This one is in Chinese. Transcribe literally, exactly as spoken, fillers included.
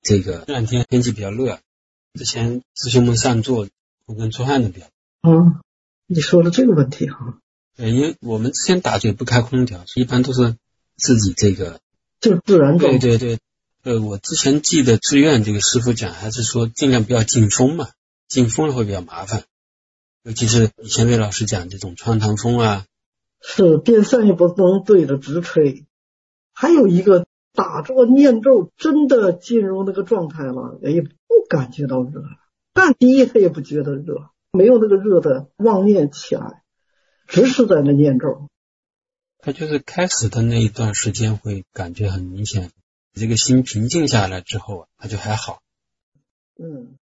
这个这两天天气比较热，之前师兄们上座浑身出汗的比较多。 啊，你说的这个问题哈。 对，因为我们之前打嘴不开空调，一般都是自己这个就是自然状态。 对对对，呃，我之前记得志愿这个师傅讲，还是说尽量不要进风嘛，进风了会比较麻烦，尤其是以前魏老师讲这种穿堂风啊。 是，电扇也不能对着直吹。还有一个打坐念咒，真的进入那个状态了，也不感觉到热，干滴他也不觉得热，没有那个热的妄念起来，只是在那念咒。 他就是开始的那一段时间会感觉很明显，这个心平静下来之后啊，他就还好。 嗯，